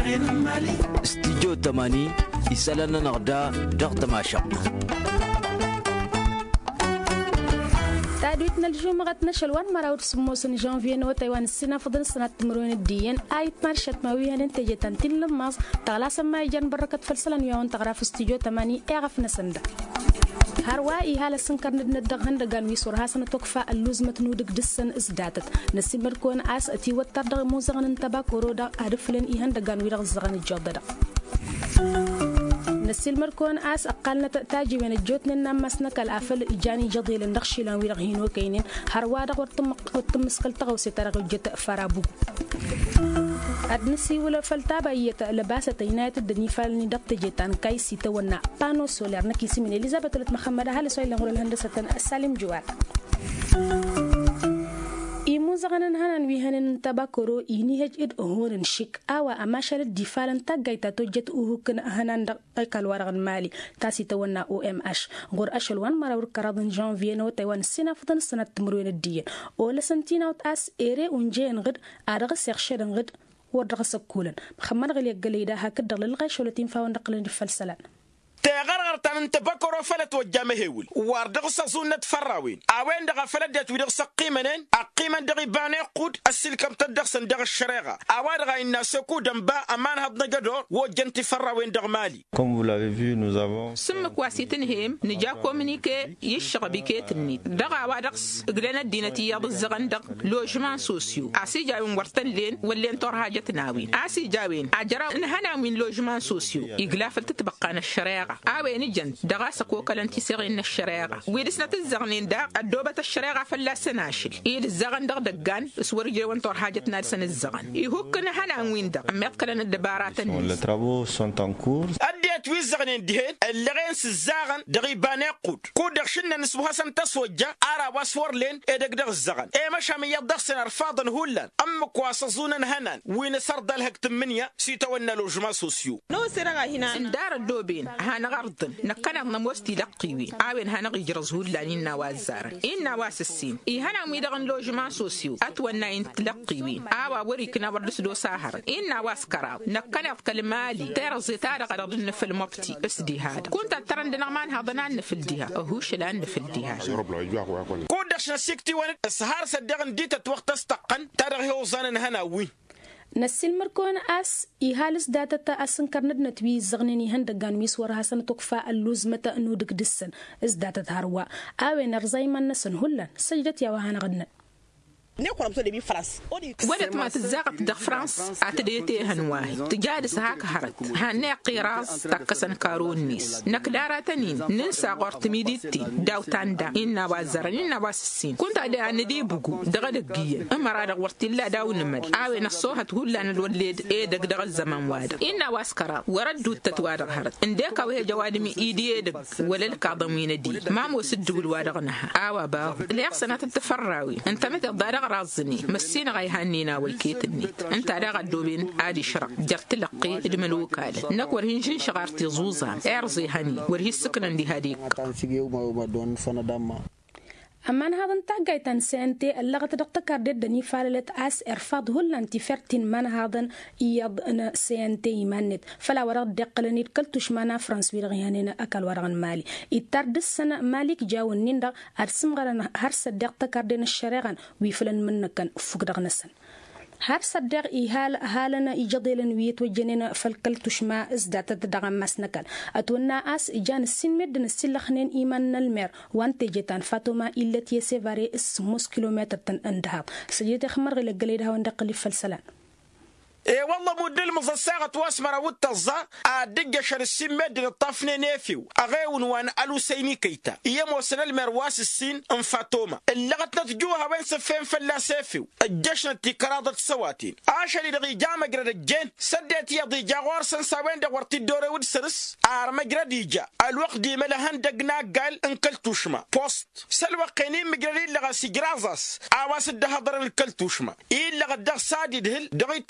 استديو 80 يسالنا نغدا ضغط ما شق تادويتنا اليوم غتنا شلوان مراود سموسن جانفي نو تايوان السنة فضل سنة تمرون الدين آيت مارشت ماوية ننتجة تنتين لماز تغلا سما يجان بركة فلسلان يوان تغرا في استديو 80 اغف نسندا هروائي هالا سنكر ندغ هندغان ويسور هاسن توكفا اللوز متنودك دسن ازدادت نسيمر كون آس اتي وطردغ موزغن انتبا كورودا ادفلن اي هندغان ويرغ الزغن الجودة نسيل مركون آس أقلنا تأتاجي من الجوتن النمسنا كالأفل إجاني جضيل النقشي لان ويرغهينو كينين هروادا ورتم مسكال تغوسي ترغ الجت فرابو أدنسي ولا فلتابا يتلباسة تينات الدني فالني دقت جيتان كاي سيتا ونا بانو سولير نكيسي من إليزابت ولت محمد هالي سويل لنغول الهندسة السالم جوار إيمو زغنن هنن ويهنن تباكورو إيني هج هورن شيك أوا أماشر الدفالن تاقايتا توجت كن هنن دقايقال ورغن مالي تاسي تونا OMH غور أشلوان مراور كرادن جانفينو تايوان السنة فضن السنة تمروين الدين أولا سنتين أوت أس إيري ونجين غد أرغ سيخشدن غد ودرغ سكولن محمد غليق قليدا هكذا للغايش ولتين فاون نقلن دفالسلان تغرغر تن تبكر فلت وجامهول وردغ سزونة فراوين اوين دغ فلت ودغ سقيمنن اقيمن دغ باني قود السلكم تدغسن دغ الشريغه اوادغ ان سكو دمبا امان هبنا جدور وجنت فراوين دغ مالي comme vous l'avez vu nous avons سمك واسيتنهم نجا كومونيكي يشغبي كيتني دغ اوادغس غلنا دينتي ياب الزغن دغ لوجمان سوسيو اسي جاوين ورتن لين ولين تور حاجتناوين اسي جاوين اجرا نهنا من لوجمان سوسيو يغلافل تتبقى الشريغه أوين جنت دغاسة كوكلن تسيغين الشريعة ويدسنا تزغنين دا الدوبة الشريعة فلا سناشل إيد الزغن دغ دقان اسور جوان طور حاجتنا لسن الزغن يهوكنا هنا وين دا أميقلن الدبارات les travaux sont en cours أديت ويزغنين دهين اللغين سزاغن دغي باني قود دغشنا نسبوها سنتسوجة أرى واسور لين إدق دغ الزغن إيه مشامي يدغ سنر فاضن هولان أمك واسزونن هنان وين سرد الهك تمنيا سيتونا لوجما سوسيو نو سرغا هنا اندار الدوبين هانا غرضن نكنا نموستي لقيوين عاون هانا غيجرز هولانين نوازار إن نواس السين هانا ميدغن لوجما سوسيو أتونا إن تلقيوين أوا وريكنا وردس دو ساهر إن نواس كراب نكنا كلمالي ترزي تارق رضن في المبتي اسدي هذا كنت ترند نغمان هذا نفل ديها أهوش لان نفل ديها كود دخشنا سيكتي وان السهار صدقن ديتا توقت استقن تارغ هوزان هنا وين نسيل مركون آس إيهالس داتا أسن كرند نتوي زغنيني هندقان ويسور هاسن تقفى اللوز متى أنو دك دسن إز داتا هاروا آوين رزاي من نسن هلان سجدت يا وهانا غدنا ولد ما تزاغت دغ فرنسا أتديتي هنواهي تجالس هاك هرت هاني قيراز تكسن كارون نيس نكدارا تنين ننسى غورت ميديتي داو تاندا إنا وازرن إنا واسسين كنت أدي أن دي بوغو دغ دقيا أمرا دغ ورتي لا داو نمد آوي نصوها تقول لان الوليد إيه دغ الزمان وادا إنا واسكرا وردو التتوادغ هرت انديكا وهي جوادمي إيدي دغ ولا الكاظمين دي ما موسدو الوادغنها آوا باغ ليقسنا تتفراوي انت متى رازني مسينا غاي هانينا والكيت النيت انت على غدوبين عادي شرق جرت لقي الملوكاله نكور هنجن شغارتي زوزان ارزي هاني ورهي السكن دي هاديك أمان هذا نتاعي تنسنتي اللغة دقتك دني فعلت أس إرفاض هلا فرتين من هذا يض أنا سنتي منت فلا ورد دقلني كلتش منا فرنس ويرغيانين أكل ورغن مالي يترد السنة مالك جاو النيندا أرسم غرنا هرس دقتك دين الشريغان ويفلن منك فوق دغنسن هر صدق هالنا يجدلن ويتوجنين فالكلتش ما ازدادت دغم مسنكل اتونا اس اجان السن مدن السلخنين ايمان المير وانت جتان فاطمه الا تيسيفاري اسموس كيلومتر تن اندها سيدي خمر لقليدها وندقلي فالسلان ايه والله موديل مفساغة واسمرا والتزا ادق شر السمد الطفن نافيو اغيون وان الو سيني كيتا ايه موسن المرواس السين ام فاطمه اللغه تجوها وين سفين فلا سيفيو الجشن تكراضه سواتين عاشري دغي جامع جرد الجن سدت يضي جاوار سنساوين دورتي الدوره ودسرس ارما جراديجا الوقت دي ملهن دقنا قال انكلتوشما بوست سلوى قينين مجرين لغا سيجرازاس اواس الدهضر الكلتوشما ايه لغا دغ سادي دهل دغي تسنه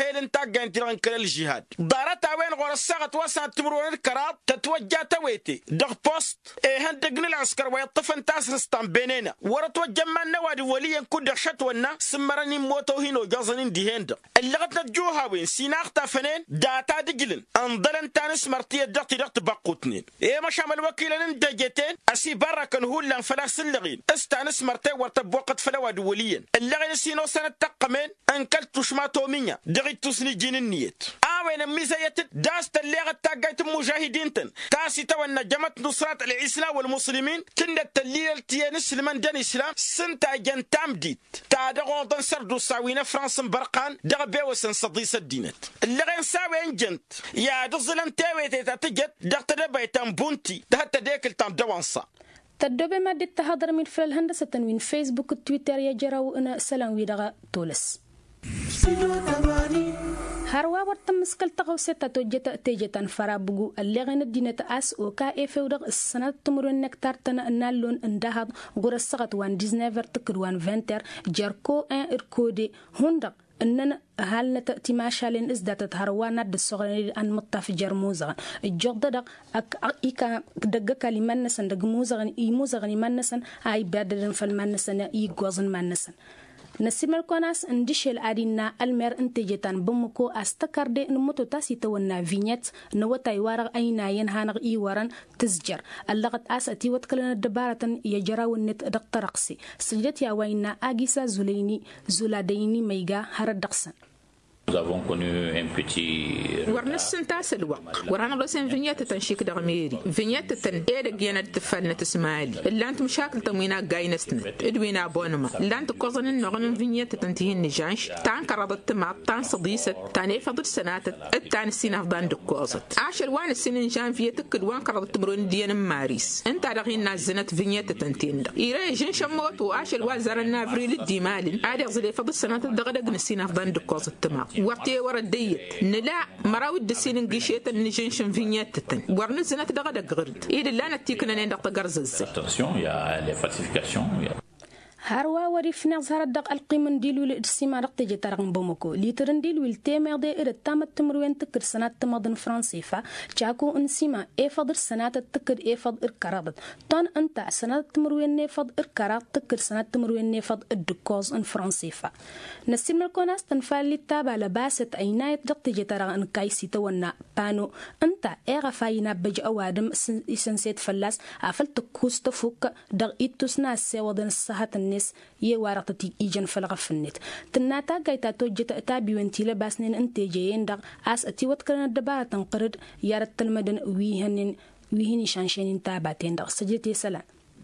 هيلن تاقين تيران كل الجهاد دارتا وين غور الساعة واسعة تمرون الكرات تتوجه تويتي دغ بوست هندقن العسكر ويطفن تاسرستان بيننا ورتوجه من نوادي وليا كود شتونا سمراني موتو هينو جازنين دي هند اللي غتنا جوها وين سيناختا فنين داتا دجلن انضلن تانس مرتيه دغت باقوتنين ما شامل وكيلن دجتين اسي برا كان هو لان فلا سلغين استانس مرتي ورتب وقت فلواد وليا اللي غير سينو سنه تقمين انكلت شماتو مينيا دغيت تسني جين النيت وين ميزايت داست اللي غتاقيت مجاهدين تاسي تونا جماعه نصرة الاسلام والمسلمين كنت الليل تيانس لمن دان اسلام سنتا جن تامديت تا دغون سردو ساوينا فرنسا برقان دغ بيوسن صديس الدينت اللي غنساوي انجنت يا دزلن تاويتي تاتجت دغ تدبي تامبونتي تحت ديك التام دوانصا تدبي ما ديت تهضر من في الهندسه تنوين فيسبوك تويتر يا جراو انا سلام ويدغ تولس هروا ورتم مسكل تغوسيتا توجتا تيجتان فرابغو اللي غين الدينة أس أو كا إفودغ السنة تمرون نكتارتنا النالون اندهاد غور السغط وان 19 تكر وان 20 جاركو ان إركودي هندق أننا هل تأتي ما شالين إزدادت هروانا دسوغني أن مطافجر موزغن الجغدة إيكا دقا لمنسن دق موزغن منسن أي باددن فالمنسن إيقوزن منسن نسيم الكوناس اندشل ادينا المير انتجتان بمكو استكردي نموتو تاسي تونا فينيت نوتا يوارغ اينا ينهانغ ايوارن تزجر اللغت اساتي وتكلنا دبارة يجراو النت دقترقسي سجدت يا وينا اجيسا زولاديني ميغا هردقسن. Nous avons connu un petit... ورنسن تاس الوقت ورانا لسن فينيات تنشيك دغميري فينيات تن إيرك جينا تفعلنا تسمالي اللي أنت مشاكل تموينا جاينستن إدوينا بونما اللي أنت قصن النغن فينيات تنتهين نجانش تان كرضت مع تان صديسة تان يفضل سنات التان السين أفضان دكوزت عشر وان السنين جان فيتك الوان كرضت تمرون ديان ماريس أنت رغين نازنت فينيات تنتين دا إيري جن شموت وعشر وازارنا فريل الديمالين عادي أغزلي فضل سنات الدغدق نسين أفضان دكوزت تمام وقتي ورا الديت نلا مراود السين قشيت النجنشن فينيات تن ورنزنت دغدق غرد إذا لا نتيكنا ندق قرزز attention il y a les falsifications هروا وريفنا زهر الدق القيمن ديلو لإرسيما رقتجي ترغن بومكو ليترن ديلو التيمير دي إرد تامت تمروين تكر سنات تمضن فرنسيفا جاكو انسيما إيفضر سنات تكر إيفض إركارضت طان انتا سنات تمروين نيفض إركارض تكر سنات تمروين نيفض الدكوز ان فرنسيفا نسيم الكوناس تنفال للتابع لباسة أينايت رقتجي ترغن كايسي تونا بانو انتا إيغا فاينا بج أوادم إسنسيت فلاس عفل تكوس تفوك دغ إيتوسنا السيوضن السهات الناس يوارقتي إيجان فالغفنت تناتا قايتا توجت أتابي وانتي لباسنين انتيجيين دغ أس أتي واتكرنا الدبارة تنقرد يارت المدن ويهني شانشين تاباتين دغ سجلتي سلام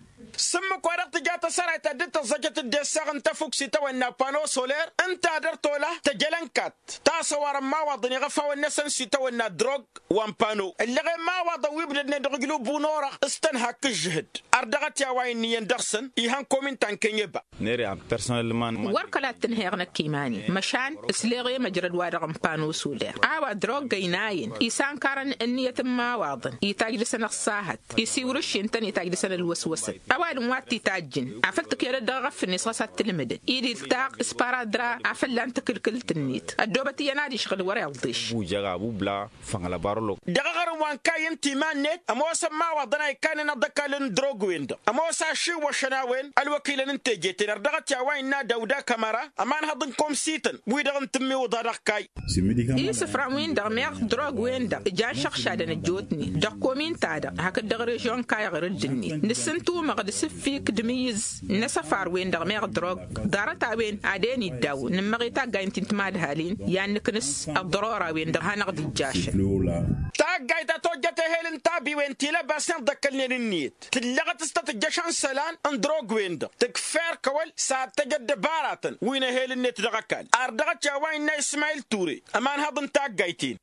سمك ورقت جات سرعة تدت زجت الدساغ انت فوكسي تونا بانو سولير انت درتولا تجلنكات تاسوار ما وضني غفا والنسن سي تونا دروغ وان بانو اللي غير ما وضا ويبدنا دغلو بونورا استنهاك الجهد اردغت يا وين يندرسن يهان كومين تانكينيبا نيري بيرسونيلمان وركلات تنهيغنا كيماني مشان اسليغي مجرد وارغ بانو سولير اوا دروغ جيناين يسان كارن انية ما واضن يتاج لسن الصاحت يسيورش ينتن يتاج لسن الوسوسة أوان مواتي تاجن عفلتك يا ردا غف النصاصات تلمدن إيدي التاق اسبارادرا عفل لان تكل تنيت الدوبتي ينادي شغل ورا يلطيش بوجا بوبلا فانغلا بارلو دغغر وان كاين تيمان نت اموس ما وضنا كان ندكالن دروغ ويند اموس شي وشناوين الوكيل انتجيت ردغت يا وين دودا كاميرا امان هضنكم سيتن ويدغن تمي وضرق كاي يسفر وين دغمير دروغ وين جا شخشادن الجوتني دقومين تادا هكا دغريجون كاي غير الجني نسنتو مغد سفيك دميز نسفر وين دغمير دروغ دارتا وين عديني الداو نمغيتا قاين تنتماد هالين يعني كنس الضرورة وين دغها نغد الجاش تاقايتا توجت هيلن تابي وين تيلا باسن دكلني النيت تلغت استتجشان سلان اندروغ وين تكفير كول ساعة تجد باراتن وين هيلن نت دغكال اردغت يا وين اسماعيل توري امان هضن تاقايتين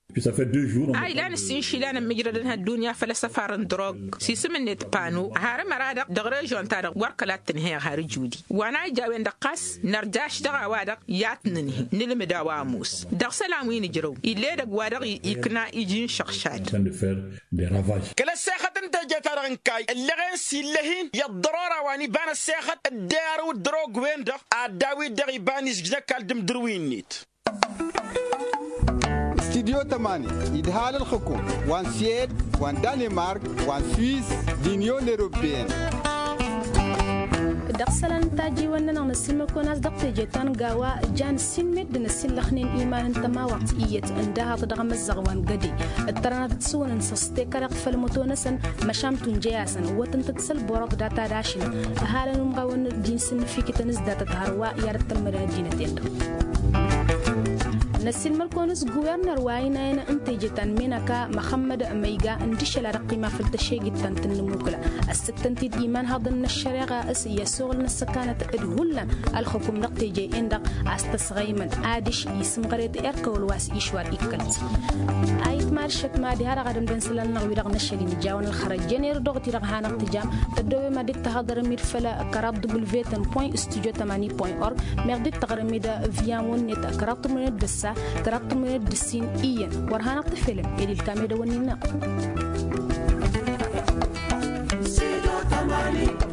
اي لا نسين شيلان مجردن هالدنيا فلا سفار دروغ سيسم النت بانو هار مرادق دغريجون تارق ورقلات تنهي هار جودي وانا جاوين دقاس نرجاش دغا وادق ياتنني نلم داواموس دغ سلام وين جرو إلي دغ وادق يكنا يجين شخشاد كلا الساخة انت جاتارغن كاي اللي غين سيلهين يضرورا واني بان الساخة الدارو الدروغ وين دغ عداوي دغ يبانيس جدا كالدم دروين نيت استديو 8 إدهال الحكوم وان سويد وان دنمارك وان سويس لينيون أوروبيين دقسلان تاجي وننا نسلم كوناس دقتي جيتان قاوا جان سلمت نسل لخنين إيمان انتما وقت إيت اندها تدغم الزغوان قدي الترانا تتسون نسستي كرق فالمتونسن مشامتون جياسن وتنتتسل بورق داتا داشنا هالا نمغاون جنسن فيك تنس داتا تهروا يارت المراجين تيندو نسل ملكونس غوورنر واينين انتيجتان مينكا محمد ميغا اندشل رقيمة في التشيق تنموكلا الستنتيد إيمان هذا الشريعة اس يسوغل نسكانة ادهولا الحكم نقتيجي اندق استصغيمن عادش يسم غريد اركو الواس ايشوار ايكلت ايت مارشت ما دي هارا غادم بنسلان نغوي رغ نشلين جاون الخرج جنير دوغتي رغ هانا اقتجام تدوي ما ديك تهضر ميرفلا كراب www.studio80.org مرديك تغرميدا فيامون نتا كراب تمنيد بسا كراب تمنيد بسين ايان ورهانا اقتفلم الي الكاميرا ونينا